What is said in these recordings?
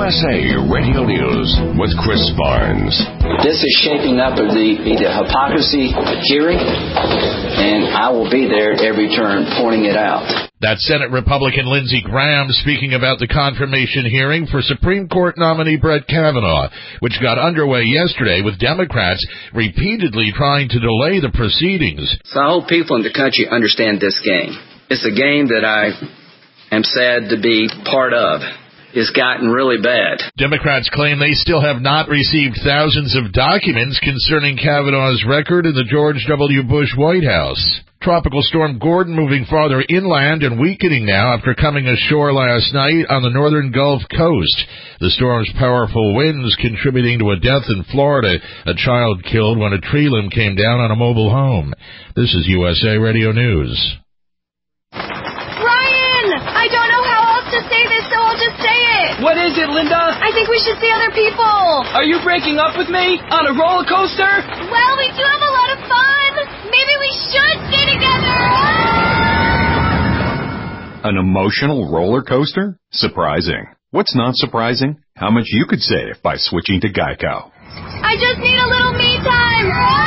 USA Radio News with Chris Barnes. This is shaping up to be the hypocrisy hearing, and I will be there at every turn pointing it out. That's Senate Republican Lindsey Graham speaking about the confirmation hearing for Supreme Court nominee Brett Kavanaugh, which got underway yesterday with Democrats repeatedly trying to delay the proceedings. So I hope people in the country understand this game. It's a game that I am sad to be part of. It's gotten really bad. Democrats claim they still have not received thousands of documents concerning Kavanaugh's record in the George W. Bush White House. Tropical storm Gordon moving farther inland and weakening now after coming ashore last night on the northern Gulf Coast. The storm's powerful winds contributing to a death in Florida, a child killed when a tree limb came down on a mobile home. This is USA Radio News. Brian! I don't know how else to say this, so I'll just say it. What is it, Linda? I think we should see other people. Are you breaking up with me? On a roller coaster? Well, we do have a lot of fun. Maybe we should stay together. An emotional roller coaster? Surprising. What's not surprising? How much you could save by switching to Geico. I just need a little me time.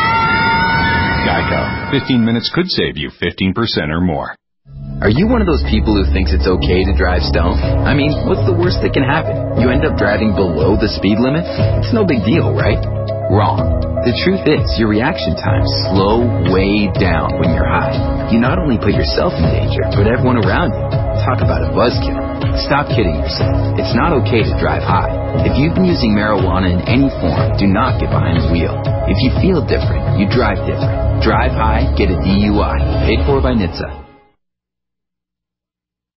Geico. 15 minutes could save you 15% or more. Are you one of those people who thinks it's okay to drive stoned? I mean, what's the worst that can happen? You end up driving below the speed limit? It's no big deal, right? Wrong. The truth is, your reaction times slow way down when you're high. You not only put yourself in danger, but everyone around you. Talk about a buzzkill. Stop kidding yourself. It's not okay to drive high. If you've been using marijuana in any form, do not get behind the wheel. If you feel different, you drive different. Drive high, get a DUI. Paid for by NHTSA.